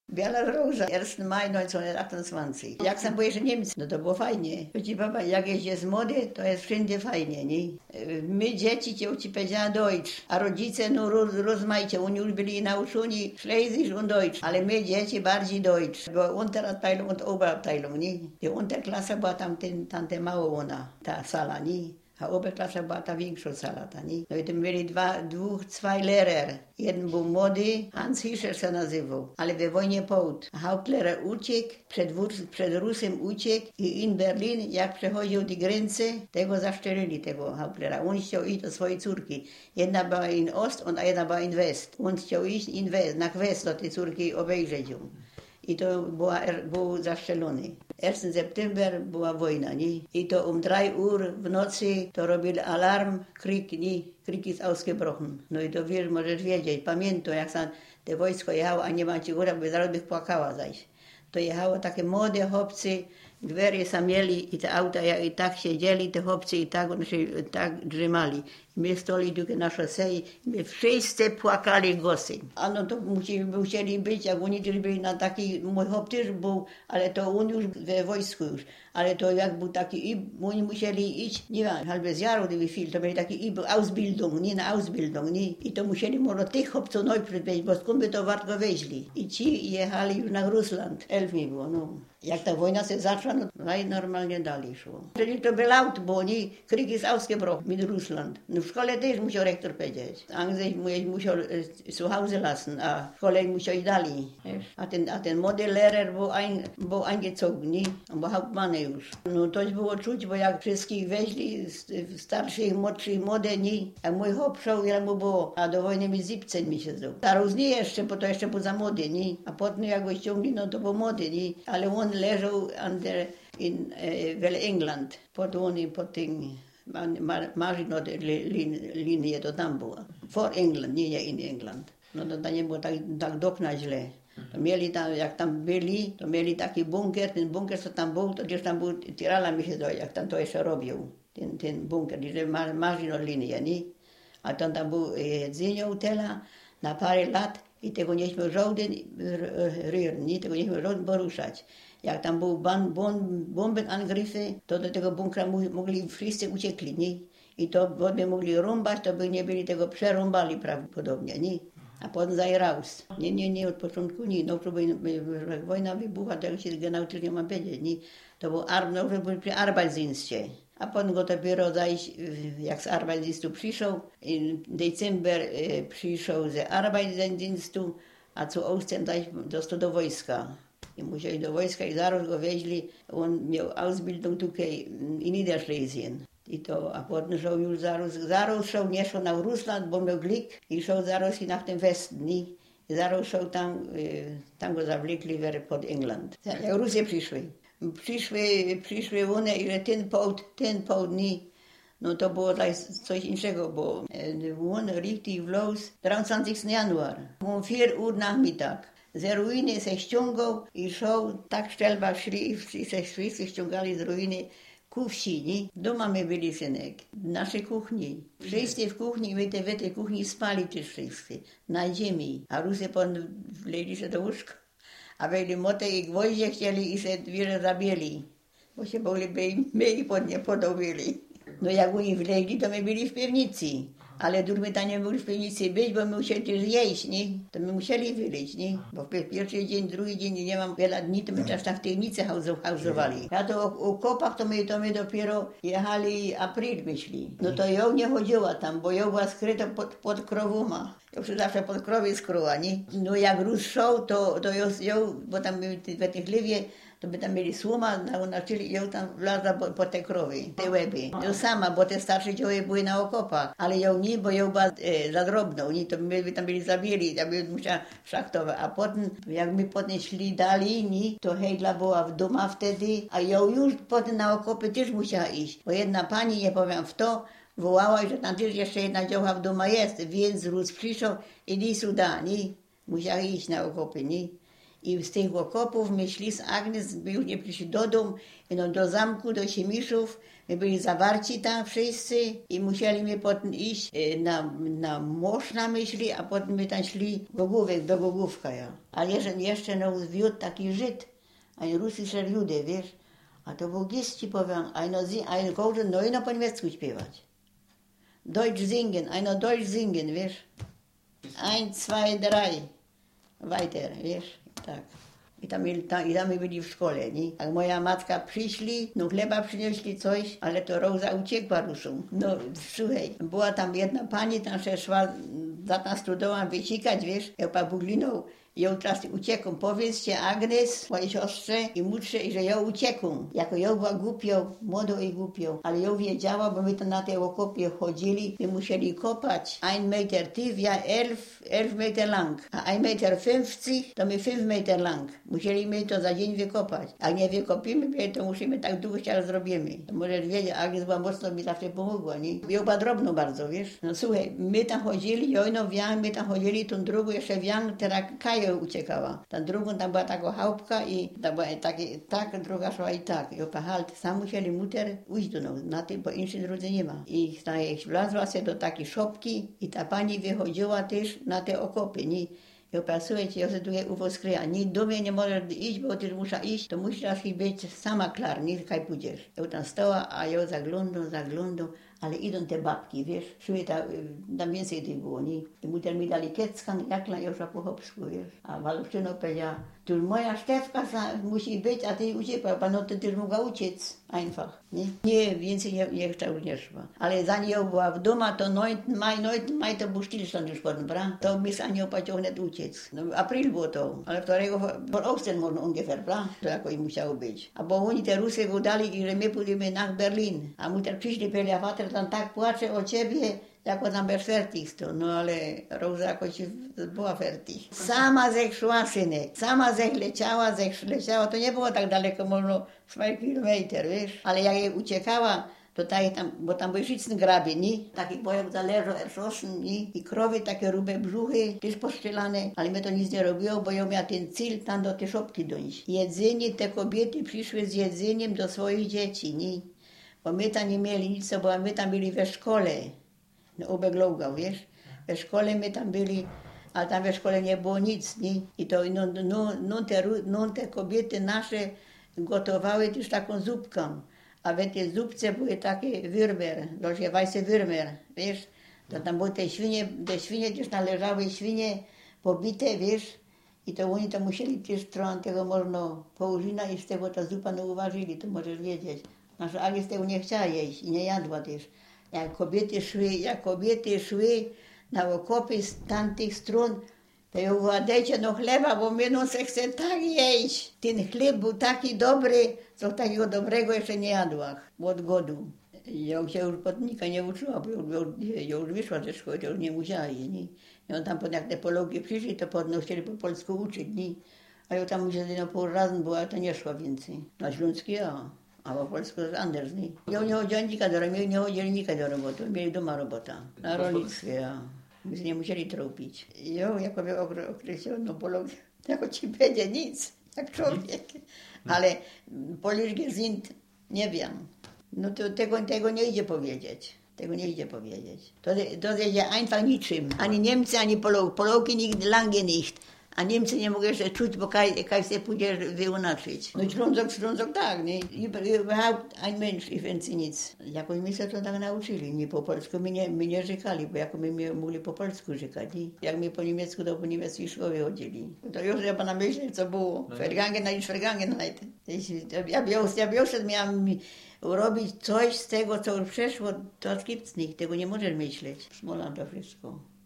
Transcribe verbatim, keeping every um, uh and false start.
Biała Róża, pierwszego maja tysiąc dziewięćset osiemnastego. Jak sam byłeś Niemcy, no to było fajnie. Ci baba, jak jest młody, to jest wszędzie fajnie, nie? My dzieci cię ci powiedziała Deutsch, a rodzice no roz, rozmaicie, oni już byli nauczeni Schlesisch und Deutsch, ale my dzieci bardziej Deutsch, bo Unterabteilung und Oberabteilung, nie? Die Unterklasse była tam, ten, tam te mało ona, ta sala, nie? A Oberklasse była ta większa sala, ta, nie? No i tam byli dwa, dwóch, zwei Lehrer. Jeden był młody, Hans Hischer się nazywał, ale we wojnie połudł. Hauptlehrer uciekł, przed, przed Rusem uciekł i in Berlin, jak przechodził die Grenze, tego zaszczelili, tego Hauptlehrera. On chciał iść do swojej córki. Jedna była in Ost, a jedna była in West. On chciał iść in West, na West do tej córki obejrzeć ją. I to była, był zaszczelony. pierwszego september była wojna, nie? I to um drei Uhr w nocy to robili alarm, krik, nie? Krik jest ausgebrochen. No i to wiesz, możesz wiedzieć, pamiętam jak sam te wojsko jechało, a nie ma ci góra, bo zaraz bych płakała zaś. To jechało takie młode chłopcy, dwery sam mieli i te auta jak i tak siedzieli, te chłopcy i tak, oni się tak drzymali. My stali tylko na szosei i my wszyscy płakali głosy. A no to musieli, musieli być, jak oni też byli na taki, mój chłop też był, ale to on już we wojsku już. Ale to jak był taki, i oni musieli iść, nie wiem, halbes Jahr oder wie viel, to mieli taki i Ausbildung, nie na Ausbildung, nie. I to musieli może tych chłopców najpierw wejść, bo skąd by to warto wejśli. I ci jechali już na Rusland. Elf mi było, no. Jak ta wojna się zaczęła, no normalnie dalej szło. Czyli to był laut, bo oni, Krieg ist ausgebrochen mit Russland. No w szkole też musiał rektor powiedzieć. Angesicht musiał zu Hause lassen, a w szkole musiał iść dalej. A ten, a ten młody Lehrer był, ein, był eingezogen, nie? On był Hauptmann już. No to było czuć, bo jak wszystkich weźli, starszych, młodszych, młode, nie? A mój chłop szał, ile mu było, a do wojny mi siebzehn mi się zdał. Zaraz nie jeszcze, bo to jeszcze był za młody, nie? A potem jak go ściągli, no to był młody, nie? Ale on leżał under, in uh, England, pod oni, pod tym, marzyno linię to tam była. For England, nie, nie in England. No to, to nie było tak, tak do okna źle. To mieli tam, jak tam byli, to mieli taki bunkier, ten bunkier co tam był, to gdzieś tam był, tyrala mi się do, jak tam to jeszcze robił, ten, ten bunkier, gdzie marzyno linię, nie? A tam tam był jedzenie u tela na parę lat i tego nie śmiał żaden rühren, nie? Tego nie śmiał żaden poruszać. Jak tam były bombenangrify, to do tego bunkra mogli wszyscy uciekli, nie? I to by mogli rąbać, to by nie byli tego przerąbali prawdopodobnie, nie? A potem zaj raus. Nie, nie, nie, od początku nie. No, jak wojna wybuchła, to jak się genau też nie mam powiedzieć, nie? To był ar, no, przy Arbeitsdienstie. A potem go dopiero zajść, jak z Arbeitsdienstu przyszedł, w Dezember e, przyszedł z Arbeitsdienstu, a co Ostern zajść dostał do wojska. I musieli do wojska i zaraz go wieźli. On miał Ausbildung tutaj in Niederschlesien. I to, a potem szedł już zaraz, zaraz szedł, nie szedł na Rusland, bo miał glik i szedł zaraz i na ten Westen, nie? I zaraz szedł tam, tam go zawlekli pod England. Jak Rusy przyszły. Przyszły, przyszły one i ten połud, ten połud, nie? No to było coś innego, bo on richtig w los dreiundzwanzigsten Januar, um vier Uhr Nachmittag. Z ruiny się ściągał i szedł, tak szczelba szli i się wszyscy ściągali z ruiny ku wsi, nie? Doma my byli, synek, w naszej kuchni. Wszyscy w kuchni, my te, w tej kuchni spali też wszyscy, na ziemi. A Rusy potem wleli się do łóżka. A wejli motę i gwoździe chcieli i się wiele zabili. Bo się boli, by my i pod nie podobili. No jak oni wlegli, to my byli w piwnicy. Ale my tam nie mogli w piwnicy być, bo my musieli też jeść, nie? To my musieli wyleźć, nie? Bo pierwszy dzień, drugi dzień, nie mam wiele dni, to my też tam w piwnicy hauzowali. A to o, o kopach to my, to my dopiero jechali, april myśli. No to ją nie chodziła tam, bo ją była skryta pod, pod krowuma. Ją się zawsze pod krowie skryła, nie? No jak ruszał, to, to ją, ją, bo tam w tych liwie, to by tam mieli słoma, nauczyli ją tam wlazła po, po te krowy, te łeby. Ją sama, bo te starsze dzieły były na okopach, ale ją nie, bo ją była e, za drobną, nie, to my by tam byli zabili, tam by musiała szachtować. A potem, jak my potem szli dalej, nie, to Hejdla była w domu wtedy, a ją już potem na okopy też musiała iść, bo jedna pani, nie powiem w to, wołała, że tam też jeszcze jedna dzioła w domu jest, więc Rus przyszedł i nie suda, nie, musiała iść na okopy, nie. I z tych okopów my szli z Agnes, by już nie przyszli do domu, no do zamku, do Siemiszów, My byli zawarci tam wszyscy i musieliśmy potem iść na, na mórz na myśli, a potem my tam szli Gogówek, do Gogówka. Ja. Ale jeszcze, jeszcze no, wiódł taki Żyd, ein russischer Jude, wiesz. A to był gdzieś ci powiem, einer ein konnte neu no po niemiecku śpiewać. Deutsch singen, einer Deutsch singen, wiesz. Ein, zwei, drei. Weiter, wiesz, tak. I tam, tam, i tam my byli w szkole, nie? Jak moja matka przyszli, no chleba przynieśli coś, ale to Roza uciekła Rusą. No słuchaj, była tam jedna pani, tam się szła, za tam studowałam wysikać, wiesz, ja pabugliną. Ja teraz uciekł. Powiedzcie Agnes, mojej siostrze i mutrze, że ja uciekł. Jako ja była głupią, młodą i głupią. Ale ja wiedziała, bo my to na tej okopie chodzili, my musieli kopać. Ein Meter tief, ja elf, elf Meter lang. A ein Meter fünfzig, to my fünf Meter lang. Musieli my to za dzień wykopać. A nie wykopimy, to musimy tak długo się zrobimy. To możesz wiedzieć, Agnes była mocno, mi zawsze pomogła, nie? Ja była drobno bardzo, wiesz. No słuchaj, my tam chodzili, jojno wiang, my tam chodzili, tą drugą jeszcze wiang, teraz Kajo uciekała. Ta drugą tam była taka chałupka i tam była taki, tak, druga szła i tak. I opachali, sam musieli muter ujść do nas, na tym, bo innej drodze nie ma. I ta wlazła się do takiej szopki i ta pani wychodziła też na te okopy, nie? I opach, słuchajcie, ja się tutaj u was kryja, nie do mnie nie możesz iść, bo ty muszę iść, to musisz być sama klar, nie kaj pójdziesz. Ja tam stała, a ja zaglądam, zaglądam, ale idą te babki, wiesz, szły tam, tam więcej tych było, nie? I muter mi dali kieckan, jakla już po chłopsku, wiesz. A Waluszczyno powiedziała, tu moja Stefka musi być, a ty uciekła, no to ty mogła uciec, einfach, nie? Nie, więcej nie, nie chciał, nie szła. Ale zanim ja była w domu, to dziewiątego maja, dziewiątego maja to był stillstand już potem, prawda? To mi z Anią pociął nie uciec. No, april było to, ale którego, po Osten można ungefähr, prawda? To jakoś musiało być. A bo oni te Rusy go dali i że my pójdziemy na Berlin. A muter przyszli, powiedział, water tam tak płacze o ciebie, jako tam bez fertig to, no ale Roza jakoś była fertig. Sama zech szła, synek, sama zech leciała, zech leciała, to nie było tak daleko, można dwa kilometry, wiesz. Ale jak jej uciekała, to tak tam, bo tam były Schützengraben, nie? Taki pojazd zależał, erschossen, nie? I krowy, takie rube brzuchy, też postrzelane, ale mnie to nic nie robiło, bo ja miała ten cel tam do tej szopki dojść. Jedzenie, te kobiety przyszły z jedzeniem do swoich dzieci, nie? Bo my tam nie mieli nic, bo my tam byli we szkole. No, Oberglaugau, wiesz? We szkole my tam byli, a tam we szkole nie było nic, nie? I to no, no, no, te, no te kobiety nasze gotowały też taką zupkę. A w tej zupce były takie wyrmer, takie weiße wyrmer, wiesz? To tam były te świnie, te świnie też należały, świnie pobite, wiesz? I to oni to musieli też trochę tego można położyna i z tego ta zupa no uważyli, to możesz wiedzieć. Nasza Agnes tego nie chciała jeść i nie jadła też. Jak kobiety szły, jak kobiety szły na okopy z tamtych stron, to ja mówiła, dajcie no chleba, bo my no se chce tak jeść. Ten chleb był taki dobry, co takiego dobrego jeszcze nie jadła, od głodu. Ja się już podnika nie uczyła, bo ja już wyszła ze szkoły, to już nie musiała jej, nie? I on tam, jak te Pologi przyszli, to podno chcieli po polsku uczyć, nie? A ja tam już no pół razy była, to nie szła więcej. Na Śląskie ja. A po polsku jest Anders, nie? Ja nie chodziła nika do roboty, nie chodzili nika do roboty, mieli doma robota. Na rolnictwie, ja. Myśmy nie musieli tropić. Ja, jako określono Polog, jako ci będzie nic, jak człowiek. Ale Polish sind, nie wiem. No to tego, tego nie idzie powiedzieć. Tego nie idzie powiedzieć. To, to jest einfach niczym. Ani Niemcy, ani Pologi. Pologi nigdy lange nicht. A Niemcy nie mogą jeszcze czuć, bo kaj, kaj się pójdzie wyunaczyć. No Ślązok, Ślązok tak, nie? Überhaupt ein Mensch i więcej nic. Jakoś my się to tak nauczyli, nie po polsku. My nie, my nie rzekali, bo jako my mogli po polsku rzekać, nie? Jak my po niemiecku, to po niemieckiej szkoły chodzili. To już ja pana myślę, co było. Vergangenheit ist Vergangenheit. Ja już miałam robić coś z tego, co już przeszło, to gibt's nicht. Tego nie możesz myśleć. Smola to wszystko.